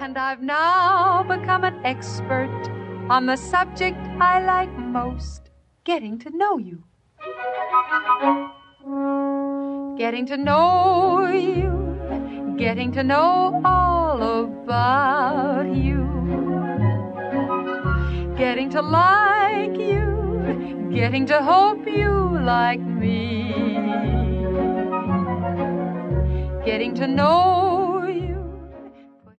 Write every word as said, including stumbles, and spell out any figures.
And I've now become an expert on the subject I like most, getting to know you. Getting to know you, getting to know all about you. Getting to like you, getting to hope you like me. Getting to know